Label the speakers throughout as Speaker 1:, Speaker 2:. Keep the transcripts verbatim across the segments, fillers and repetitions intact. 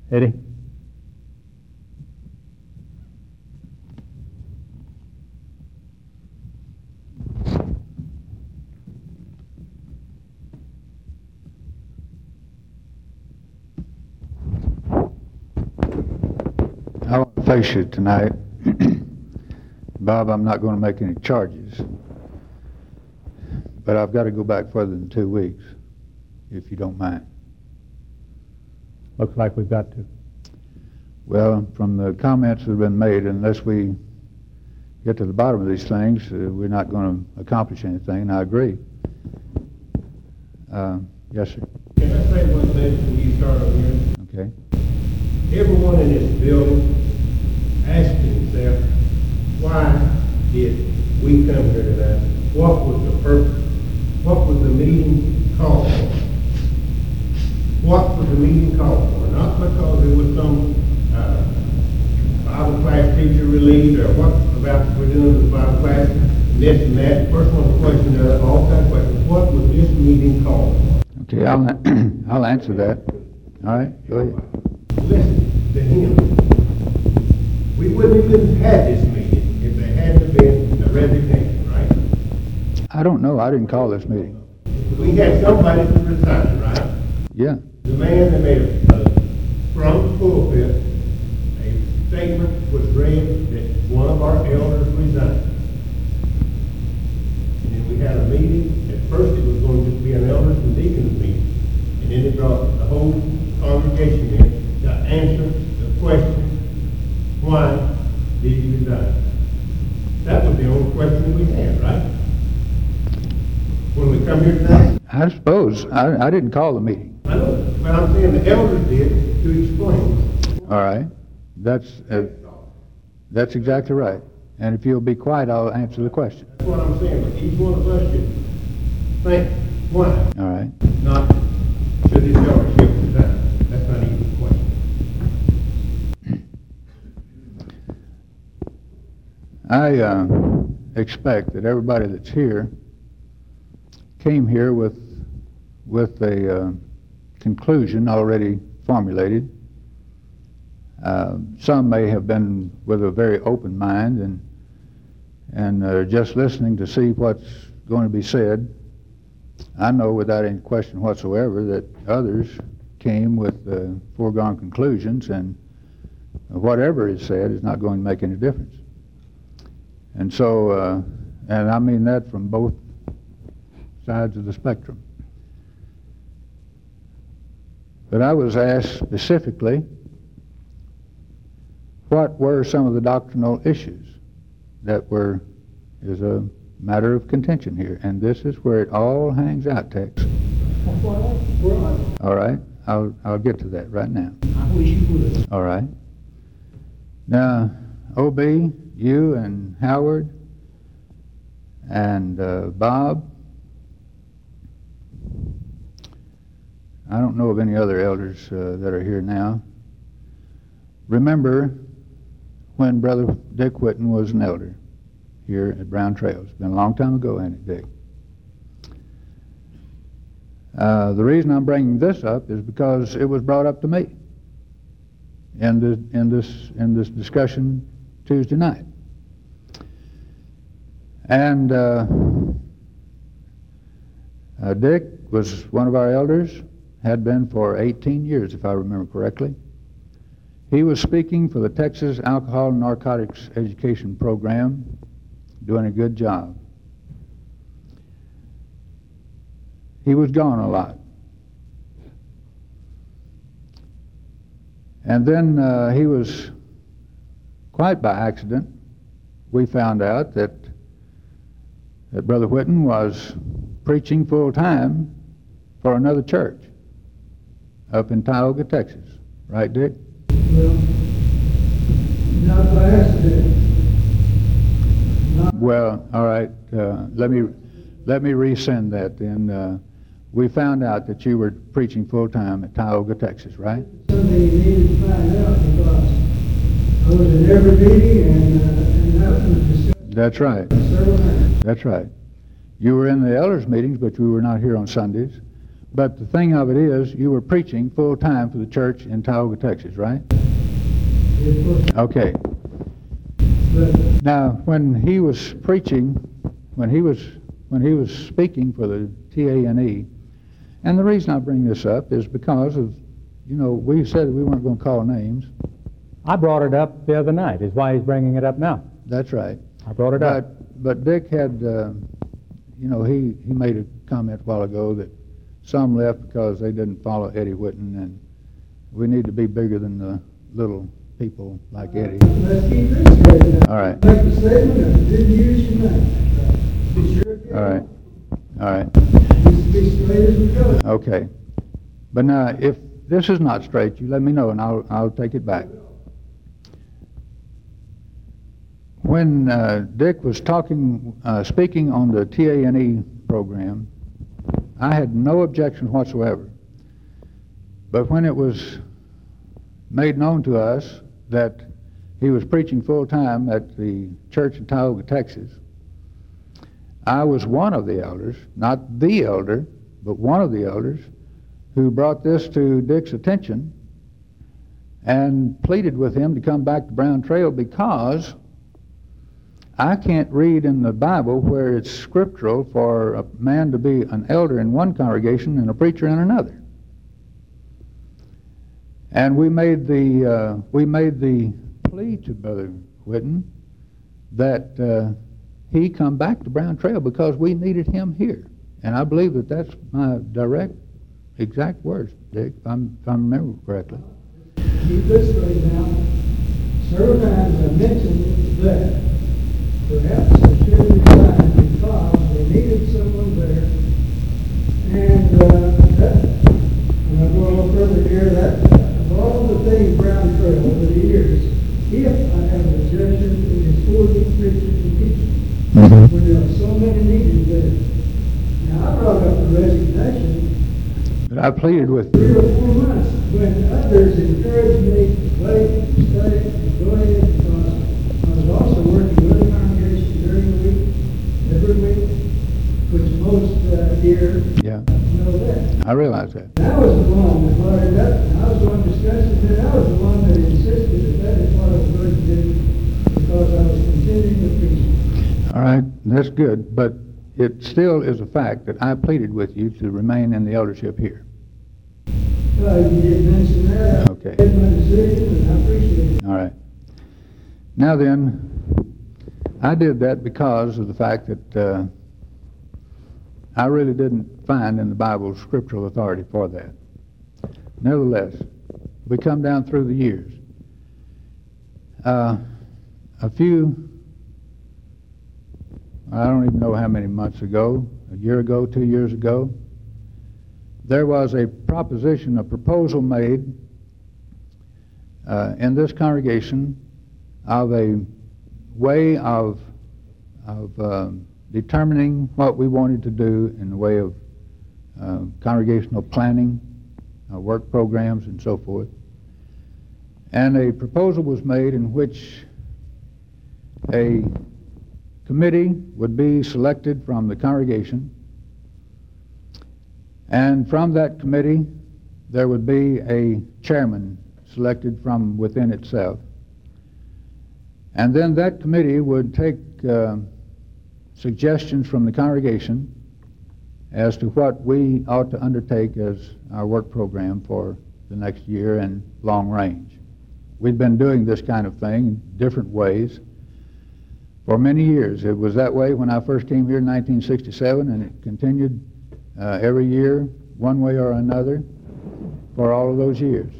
Speaker 1: Eddie?
Speaker 2: I want to face you tonight. Bob, I'm not going to make any charges. But I've got to go back further than two weeks, if you don't mind.
Speaker 1: Looks like we've got to.
Speaker 2: Well, from the comments that have been made, unless we get to the bottom of these things, uh, we're not going to accomplish anything, and I agree. Uh, yes, sir.
Speaker 3: Can I say one thing before you start on here?
Speaker 2: Okay.
Speaker 3: Everyone in this building asked himself, why did we come here tonight? What was the purpose? What was the meeting called for? What was the meeting called for? Not because there was some uh, Bible class teacher relieved, or what about we're doing with the Bible class, and this and that. First one question, uh, all kinds of questions. What was this meeting called for?
Speaker 2: Okay, I'll, I'll answer that. All right, go ahead.
Speaker 3: Listen to him. We wouldn't even have had this meeting if there hadn't been a resignation, right?
Speaker 2: I don't know. I didn't call this meeting.
Speaker 3: We had somebody to resign, right?
Speaker 2: Yeah.
Speaker 3: The man that made a, a from the pulpit, a statement was read that one of our elders resigned. And then we had a meeting. At first it was going to be an elders and deacons meeting. And then it brought the whole congregation in to answer the question, why did he resign? That was the only question we had, right? When we come here tonight?
Speaker 2: I suppose. I, I didn't call the meeting.
Speaker 3: I know, but I'm saying the elders did to explain.
Speaker 2: All right. That's, uh, that's exactly right. And if you'll be quiet, I'll answer the question.
Speaker 3: That's what I'm saying, but each one of us should think, why?
Speaker 2: All right.
Speaker 3: Not, should this eldership resign? That's not even the question.
Speaker 2: I uh, expect that everybody that's here came here with with a uh, conclusion already formulated. Uh, some may have been with a very open mind and and uh, just listening to see what's going to be said. I know without any question whatsoever that others came with uh, foregone conclusions, and whatever is said is not going to make any difference. And so, uh, and I mean that from both sides of the spectrum. But I was asked specifically, what were some of the doctrinal issues that were, is a matter of contention here. And this is where it all hangs out, Tex. All right, I'll, I'll get to that right now.
Speaker 3: I wish you would.
Speaker 2: All right. Now, O B, you and Howard and uh, Bob, I don't know of any other elders uh, that are here now. Remember when Brother Dick Whitten was an elder here at Brown Trails. It's been a long time ago, ain't it, Dick? Uh, the reason I'm bringing this up is because it was brought up to me in, the, in, this, in this discussion Tuesday night. And uh, uh, Dick was one of our elders, had been for eighteen years, if I remember correctly. He was speaking for the Texas Alcohol and Narcotics Education Program, doing a good job. He was gone a lot. And then uh, he was, quite by accident, we found out that, that Brother Whitten was preaching full-time for another church up in Tioga, Texas. Right, Dick?
Speaker 4: Well, not by accident. Not
Speaker 2: Well, all right. Uh, let me let me resend that then. Uh, we found out that you were preaching full-time at Tioga, Texas, right?
Speaker 4: Something you needed to find out because I was in every meeting and, uh, and that was discussed
Speaker 2: That's right.
Speaker 4: several times.
Speaker 2: That's right. You were in the elders' meetings, but you were not here on Sundays. But the thing of it is, you were preaching full-time for the church in Tioga, Texas, right?
Speaker 4: Yes, sir.
Speaker 2: Okay.
Speaker 4: But
Speaker 2: Now, when he was preaching, when he was when he was speaking for the T A N E, and the reason I bring this up is because of, you know, we said we weren't going to call names.
Speaker 1: I brought it up the other night, is why he's bringing it up now.
Speaker 2: That's right.
Speaker 1: I brought it up.
Speaker 2: But but Dick had, uh, you know, he he made a comment a while ago that some left because they didn't follow Eddie Whitten, and we need to be bigger than the little people like Eddie.
Speaker 4: let's keep this straight now.
Speaker 2: All right.
Speaker 4: Make the statement and didn't use your name. Be sure to-
Speaker 2: All right. All right.
Speaker 4: Just be straight as we go.
Speaker 2: Okay. But now, if this is not straight, you let me know, and I'll I'll take it back. When uh, Dick was talking, uh, speaking on the T A N E program, I had no objection whatsoever. But when it was made known to us that he was preaching full-time at the church in Tioga, Texas, I was one of the elders, not the elder, but one of the elders, who brought this to Dick's attention and pleaded with him to come back to Brown Trail, because I can't read in the Bible where it's scriptural for a man to be an elder in one congregation and a preacher in another. And we made the uh, we made the plea to Brother Whitten that uh, he come back to Brown Trail because we needed him here. And I believe that that's my direct, exact words, Dick, if, I'm, if I remember correctly.
Speaker 4: Keep this straight now. Several times I mentioned that perhaps I should resign because they needed someone there. And uh, that, and I go a little further here, that of all the things Brown Trail over the years, if I have an objection, it is for the preachers and teachers.
Speaker 2: Mm-hmm.
Speaker 4: When there are so many needed there. Now, I brought up the resignation
Speaker 2: But I pleaded with
Speaker 4: three or four months when others encouraged me to wait, to stay, to go ahead, because I was also working with the congregation during the week, every week, which most uh, here
Speaker 2: yeah,
Speaker 4: know that.
Speaker 2: I realize that.
Speaker 4: And I was the one that brought it up, and I was the one discussing it, I was the one that insisted that that is what I was going to do, because I was continuing to preach.
Speaker 2: All right, that's good, but it still is a fact that I pleaded with you to remain in the eldership here.
Speaker 4: Uh, you did mention that.
Speaker 2: Okay.
Speaker 4: I made my decision, and I appreciate it.
Speaker 2: All right. Now then, I did that because of the fact that uh, I really didn't find in the Bible scriptural authority for that. Nevertheless, we come down through the years. Uh, a few, I don't even know how many months ago, a year ago, two years ago, there was a proposition, a proposal made uh, in this congregation of a way of, of uh, determining what we wanted to do in the way of uh, congregational planning, uh, work programs, and so forth. And a proposal was made in which a committee would be selected from the congregation, and from that committee there would be a chairman selected from within itself. And then that committee would take uh, suggestions from the congregation as to what we ought to undertake as our work program for the next year and long range. We'd been doing this kind of thing in different ways for many years. It was that way when I first came here in nineteen sixty-seven, and it continued uh, every year, one way or another, for all of those years.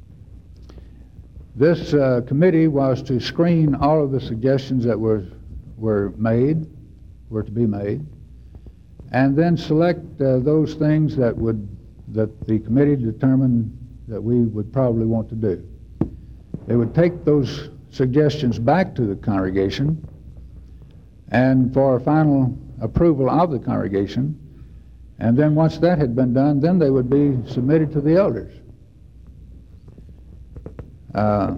Speaker 2: This uh, committee was to screen all of the suggestions that were, were made, were to be made, and then select uh, those things that would, that the committee determined that we would probably want to do. They would take those suggestions back to the congregation, and for final approval of the congregation, and then once that had been done, then they would be submitted to the elders. Uh,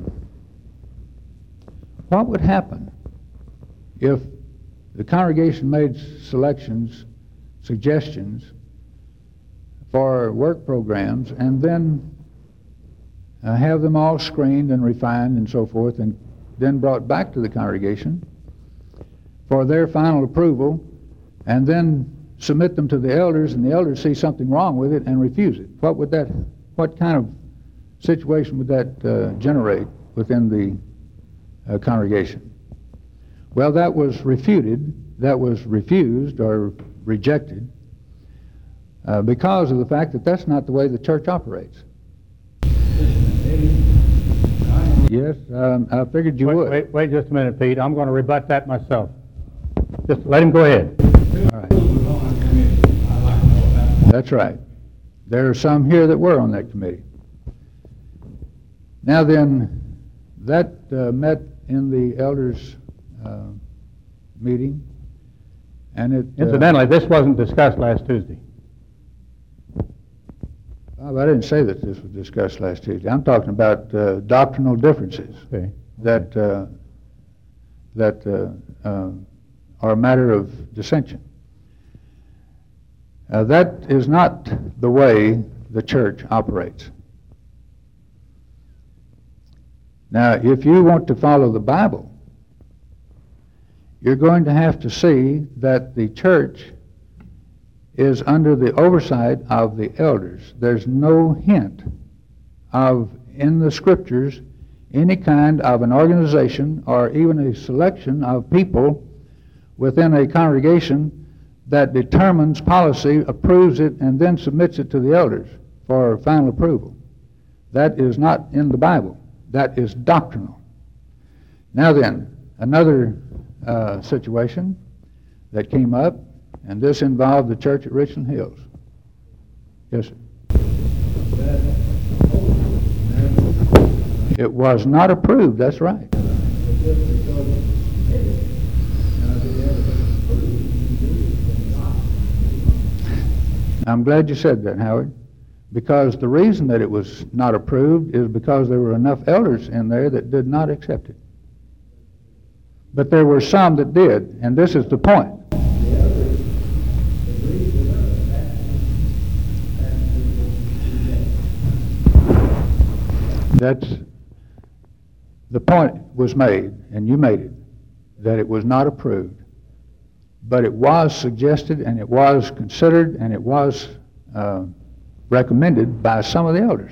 Speaker 2: what would happen if the congregation made selections, suggestions for work programs, and then uh, have them all screened and refined and so forth, and then brought back to the congregation for their final approval, and then submit them to the elders, and the elders see something wrong with it and refuse it. What would that, what kind of situation would that uh, generate within the uh, congregation? Well, that was refuted, that was refused or rejected uh, because of the fact that that's not the way the church operates. Yes, um, I figured you
Speaker 1: wait,
Speaker 2: would.
Speaker 1: Wait, wait just a minute, Pete. I'm going to rebut that myself. Just let him go ahead.
Speaker 2: All right. That's right. There are some here that were on that committee. Now then, that uh, met in the elders' uh, meeting, and it... Uh,
Speaker 1: Incidentally, this wasn't discussed last Tuesday.
Speaker 2: Oh, I didn't say that this was discussed last Tuesday. I'm talking about uh, doctrinal differences
Speaker 1: Okay.
Speaker 2: that uh, that uh, uh, are a matter of dissension. Uh, that is not the way the church operates. Now, if you want to follow the Bible, you're going to have to see that the church is under the oversight of the elders. There's no hint of, in the Scriptures, any kind of an organization or even a selection of people within a congregation that determines policy, approves it, and then submits it to the elders for final approval. That is not in the Bible. That is doctrinal. Now then, another uh, situation that came up, and this involved the church at Richland Hills. Yes, sir. It was not approved, that's right. I'm glad you said that, Howard, because the reason that it was not approved is because there were enough elders in there that did not accept it. But there were some that did, and this is the point. That's, the point was made, and you made it, that it was not approved. But it was suggested, and it was considered, and it was uh, recommended by some of the elders.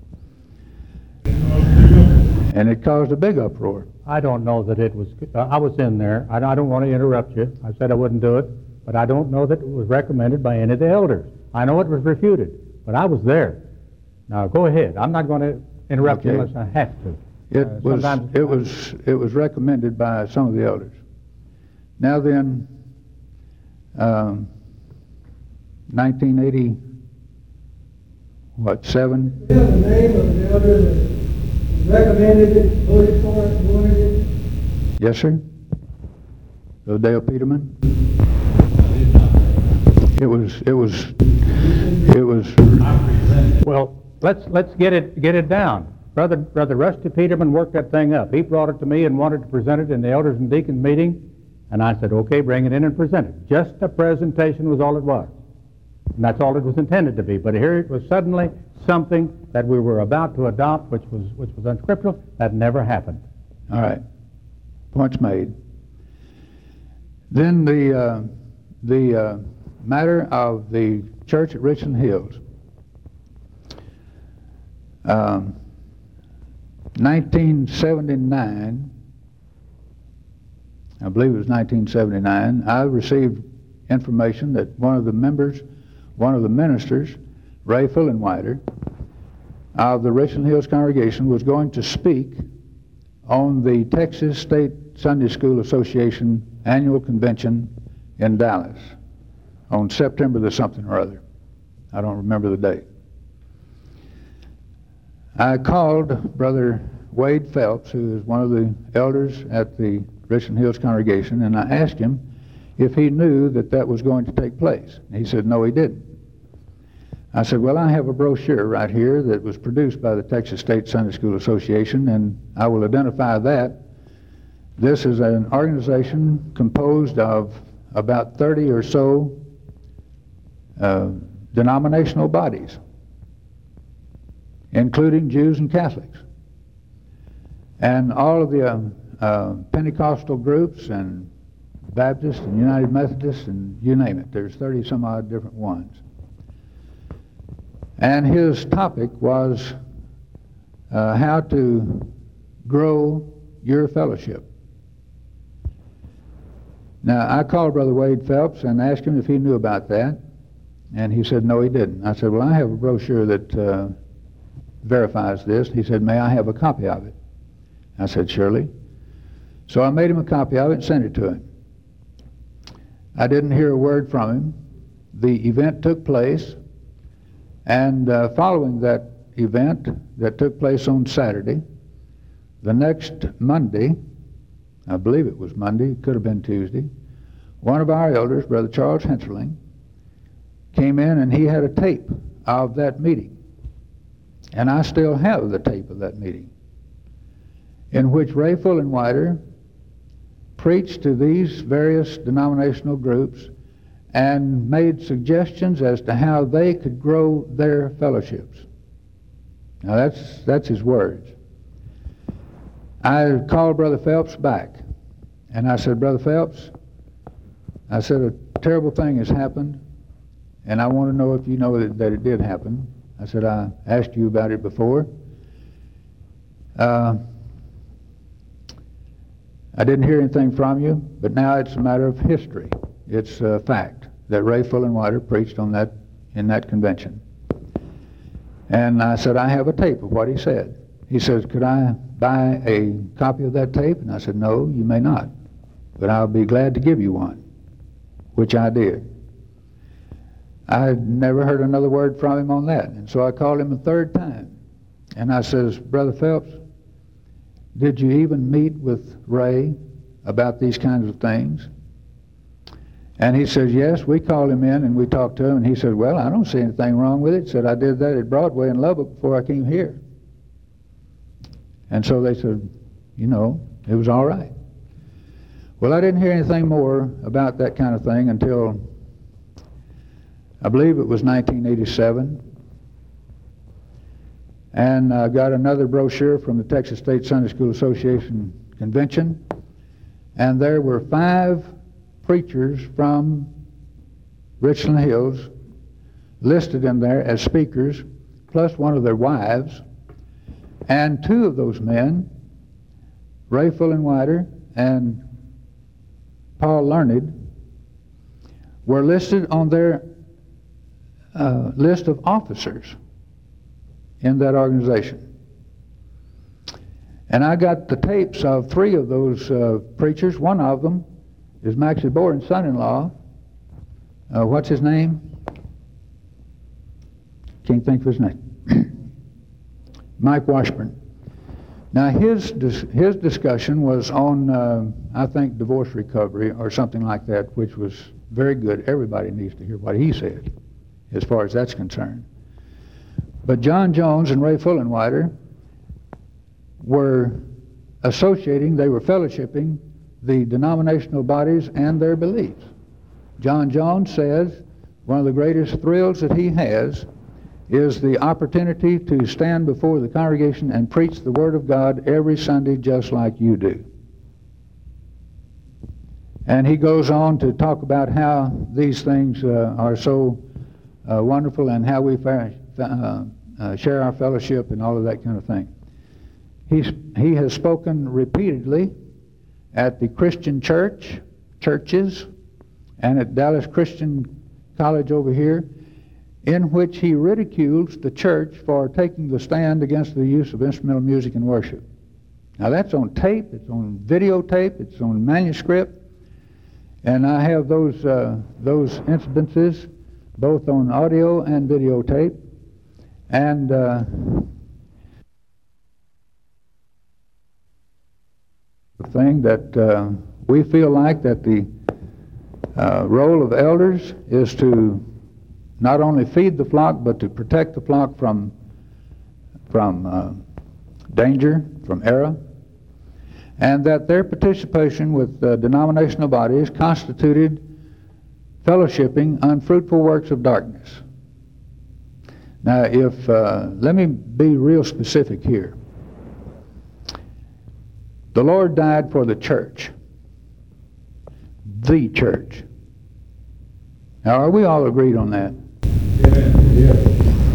Speaker 2: And it caused a big uproar.
Speaker 1: I don't know that it was, uh, I was in there. I, I don't want to interrupt you. I said I wouldn't do it, but I don't know that it was recommended by any of the elders. I know it was refuted, but I was there. Now go ahead. I'm not going to interrupt
Speaker 2: Okay.
Speaker 1: you unless I have to.
Speaker 2: It
Speaker 1: Uh,
Speaker 2: was,
Speaker 1: sometimes-
Speaker 2: it was, it was recommended by some of the elders. Now then, um, nineteen eighty, what, seven?
Speaker 4: Yeah, the name of the elder that recommended it, voted for it, wanted it.
Speaker 2: Yes, sir? Odell Peterman? It was, it was, it was,
Speaker 1: Well, let's let's get it get it down. Brother Brother Rusty Peterman worked that thing up. He brought it to me and wanted to present it in the elders and deacons meeting, and I said, okay, bring it in and present it. Just a presentation was all it was, and that's all it was intended to be. But here it was suddenly something that we were about to adopt, which was which was unscriptural. That never happened.
Speaker 2: all right, point's made. Then the, uh, the uh, matter of the church at Richland Hills. Um, nineteen seventy-nine, I believe it was nineteen seventy-nine, I received information that one of the members, one of the ministers, Ray Fullenwider, of the Richland Hills congregation was going to speak on the Texas State Sunday School Association annual convention in Dallas on September the something or other. I don't remember the date. I called Brother Wade Phelps, who is one of the elders at the Richland Hills congregation, and I asked him if he knew that that was going to take place. He said, no, he didn't. I said, well, I have a brochure right here that was produced by the Texas State Sunday School Association, and I will identify that. This is an organization composed of about thirty or so uh, denominational bodies, including Jews and Catholics, and all of the uh, uh, Pentecostal groups and Baptists and United Methodists and you name it. There's thirty some odd different ones. And his topic was uh, how to grow your fellowship. Now, I called Brother Wade Phelps and asked him if he knew about that, and he said no, he didn't. I said, well, I have a brochure that uh, verifies this. He said, may I have a copy of it? I said, surely. So I made him a copy of it and sent it to him. I didn't hear a word from him. The event took place, and uh, following that event that took place on Saturday, the next Monday, I believe it was Monday, it could have been Tuesday, one of our elders, Brother Charles Henserling, came in and he had a tape of that meeting. And I still have the tape of that meeting, in which Ray Fullenwider preached to these various denominational groups and made suggestions as to how they could grow their fellowships. Now that's, that's his words. I called Brother Phelps back, and I said, Brother Phelps, I said, a terrible thing has happened, and I want to know if you know that, that it did happen. I said, I asked you about it before. Uh, I didn't hear anything from you, but now it's a matter of history. It's a fact that Ray Fullenwider preached on that in that convention. And I said, I have a tape of what he said. He says, could I buy a copy of that tape? And I said, no, you may not, but I'll be glad to give you one, which I did. I had never heard another word from him on that, and so I called him a third time. And I says, Brother Phelps, did you even meet with Ray about these kinds of things? And he says, yes, we called him in and we talked to him, and he said, well, I don't see anything wrong with it. He said, I did that at Broadway in Lubbock before I came here. And so they said, you know, it was all right. Well, I didn't hear anything more about that kind of thing until, I believe it was nineteen eighty-seven. And I got another brochure from the Texas State Sunday School Association Convention, and there were five preachers from Richland Hills listed in there as speakers, plus one of their wives, and two of those men, Ray Fullenwider and Paul Learned, were listed on their uh, list of officers in that organization. And I got the tapes of three of those uh, preachers. One of them is Maxie Boren's son-in-law. Uh, what's his name? Can't think of his name. Mike Washburn. Now his dis his discussion was on, uh, I think, divorce recovery or something like that, which was very good. Everybody needs to hear what he said, as far as that's concerned. But John Jones and Ray Fullenwider were associating, they were fellowshipping the denominational bodies and their beliefs. John Jones says one of the greatest thrills that he has is the opportunity to stand before the congregation and preach the Word of God every Sunday just like you do. And he goes on to talk about how these things uh, are so uh, wonderful and how we uh, uh, share our fellowship and all of that kind of thing. He's, he has spoken repeatedly at the Christian church, churches, and at Dallas Christian College over here, in which he ridicules the church for taking the stand against the use of instrumental music in worship. Now that's on tape, it's on videotape, it's on manuscript, and I have those, uh, those incidences both on audio and videotape. And uh, the thing that uh, we feel like that the uh, role of elders is to not only feed the flock, but to protect the flock from, from uh, danger, from error, and that their participation with uh, denominational bodies constituted fellowshipping unfruitful works of darkness. Now, if, uh, let me be real specific here. The Lord died for the church. The church. Now, are we all agreed on that?
Speaker 3: Yeah, yeah.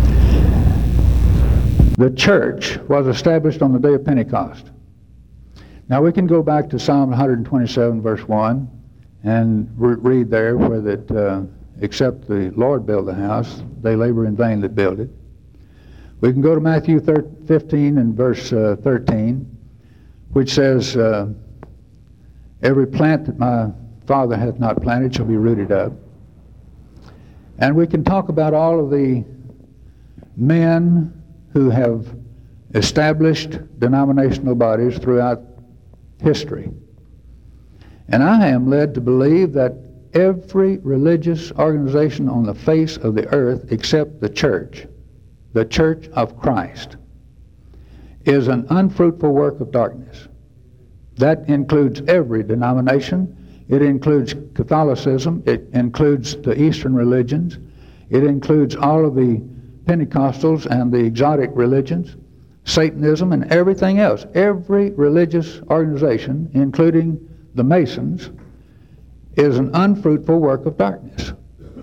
Speaker 2: The church was established on the day of Pentecost. Now, we can go back to Psalm one twenty-seven, verse one, and re- read there where that, uh, except the Lord build the house, they labor in vain that build it. We can go to Matthew fifteen and verse uh, thirteen, which says, uh, every plant that my Father hath not planted shall be rooted up. And we can talk about all of the men who have established denominational bodies throughout history. And I am led to believe that every religious organization on the face of the earth except the church, the Church of Christ, is an unfruitful work of darkness. That includes every denomination. It includes Catholicism. It includes the Eastern religions. It includes all of the Pentecostals and the exotic religions, Satanism, and everything else. Every religious organization, including the Masons, is an unfruitful work of darkness.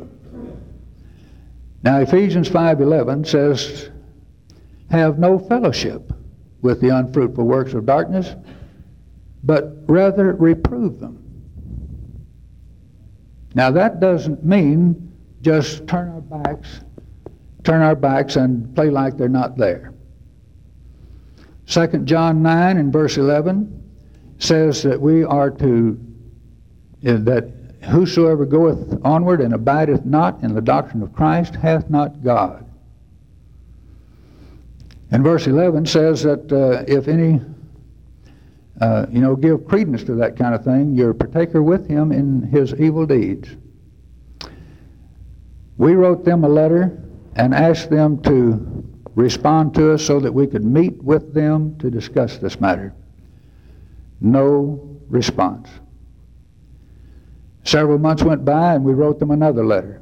Speaker 2: Now, Ephesians five eleven says, have no fellowship with the unfruitful works of darkness, but rather reprove them. Now, that doesn't mean just turn our backs, turn our backs and play like they're not there. Second John nine and verse eleven says that we are to, that whosoever goeth onward and abideth not in the doctrine of Christ hath not God. And verse eleven says that uh, if any, uh, you know, give credence to that kind of thing, you're a partaker with him in his evil deeds. We wrote them a letter and asked them to respond to us so that we could meet with them to discuss this matter. No response. Several months went by and we wrote them another letter.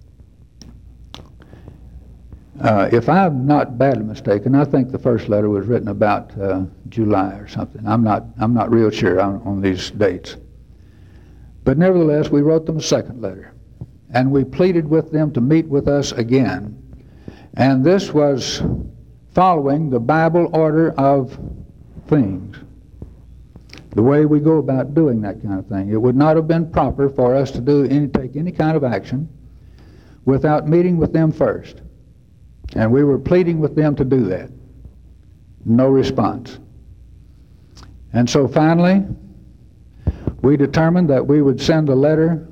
Speaker 2: Uh, if I'm not badly mistaken, I think the first letter was written about uh, July or something. I'm not, I'm not real sure on, on these dates. But nevertheless, we wrote them a second letter. And we pleaded with them to meet with us again. And this was following the Bible order of things, the way we go about doing that kind of thing. It would not have been proper for us to do any, take any kind of action without meeting with them first. And we were pleading with them to do that. No response. And so finally, we determined that we would send a letter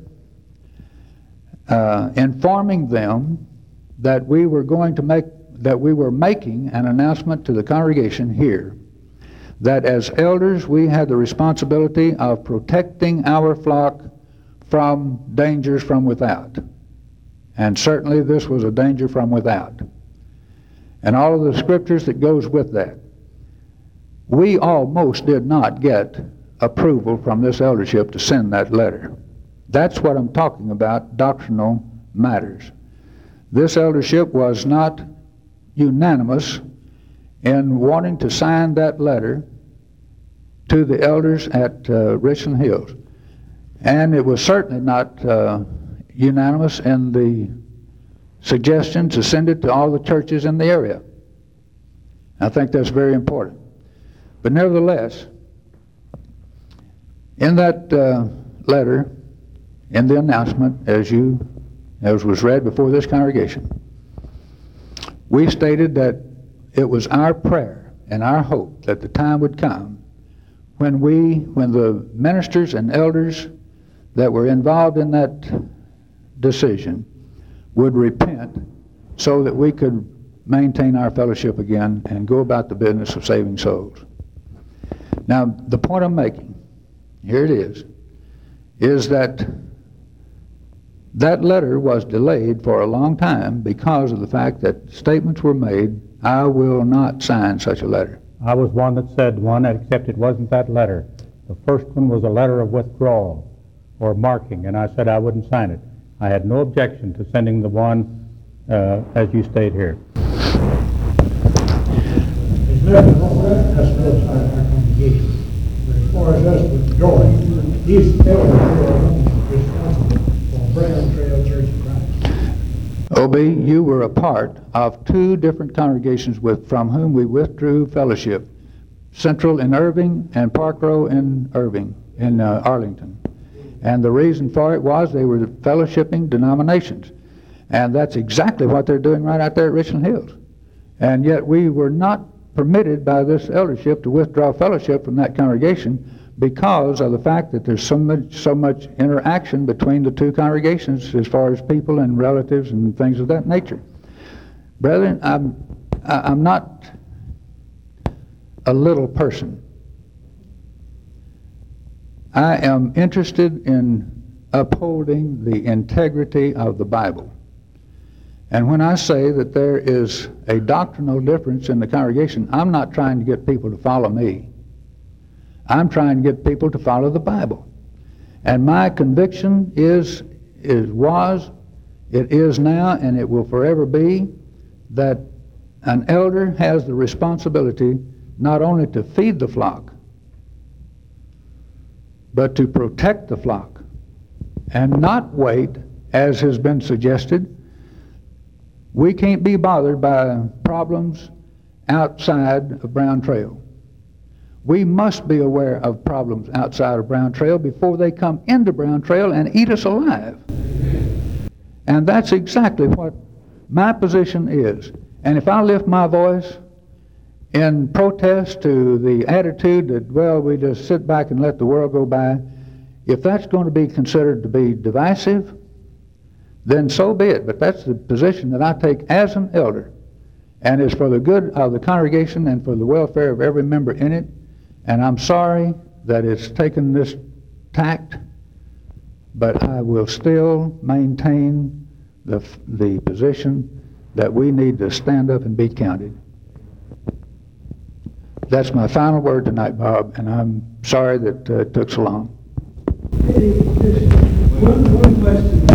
Speaker 2: uh, informing them that we were going to make, that we were making an announcement to the congregation here that as elders we had the responsibility of protecting our flock from dangers from without. And certainly this was a danger from without. And all of the scriptures that goes with that. We almost did not get approval from this eldership to send that letter. That's what I'm talking about, doctrinal matters. This eldership was not unanimous in wanting to sign that letter to the elders at uh, Richland Hills. And it was certainly not uh, unanimous in the suggestion to send it to all the churches in the area. I think that's very important. But nevertheless, in that uh, letter, in the announcement, as you, as was read before this congregation, we stated that it was our prayer and our hope that the time would come when we, when the ministers and elders that were involved in that decision would repent so that we could maintain our fellowship again and go about the business of saving souls. Now, the point I'm making, here it is, is that that letter was delayed for a long time because of the fact that statements were made, I will not sign such a letter.
Speaker 1: I was one that said one, except it wasn't that letter. The first one was a letter of withdrawal or marking, and I said I wouldn't sign it. I had no objection to sending the one uh, as you state here.
Speaker 3: nothing wrong with that, that's still inside our congregation. But as far as us with Joy, these elders are responsible for Brown Trail Church of Christ.
Speaker 2: O B, you were a part of two different congregations with from whom we withdrew fellowship. Central in Irving and Park Row in Irving, in uh, Arlington. And the reason for it was they were fellowshipping denominations. And that's exactly what they're doing right out there at Richland Hills. And yet we were not permitted by this eldership to withdraw fellowship from that congregation because of the fact that there's so much, so much interaction between the two congregations as far as people and relatives and things of that nature. Brethren, I'm, I'm not a little person. I am interested in upholding the integrity of the Bible. And when I say that there is a doctrinal difference in the congregation, I'm not trying to get people to follow me. I'm trying to get people to follow the Bible. And my conviction is, is was, it is now, and it will forever be, that an elder has the responsibility not only to feed the flock, but to protect the flock, and not wait, as has been suggested. We can't be bothered by problems outside of Brown Trail. We must be aware of problems outside of Brown Trail before they come into Brown Trail and eat us alive. And that's exactly what my position is. And if I lift my voice in protest to the attitude that, well, we just sit back and let the world go by, if that's going to be considered to be divisive, then so be it. But that's the position that I take as an elder, and it's for the good of the congregation and for the welfare of every member in it. And I'm sorry that it's taken this tact, but I will still maintain the, the position that we need to stand up and be counted. That's my final word tonight, Bob, and I'm sorry that uh, it took so long.
Speaker 4: Hey, just one, one question.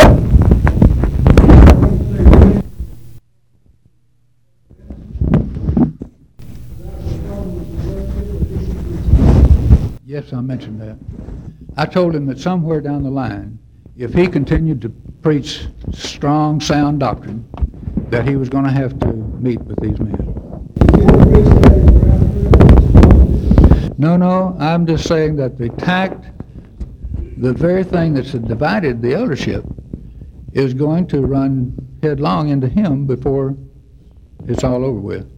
Speaker 2: Yes, I mentioned that. I told him that somewhere down the line, if he continued to preach strong, sound doctrine, that he was going to have to meet with these men. No, no, I'm just saying that the tact, the very thing that's divided the eldership, is going to run headlong into him before it's all over with.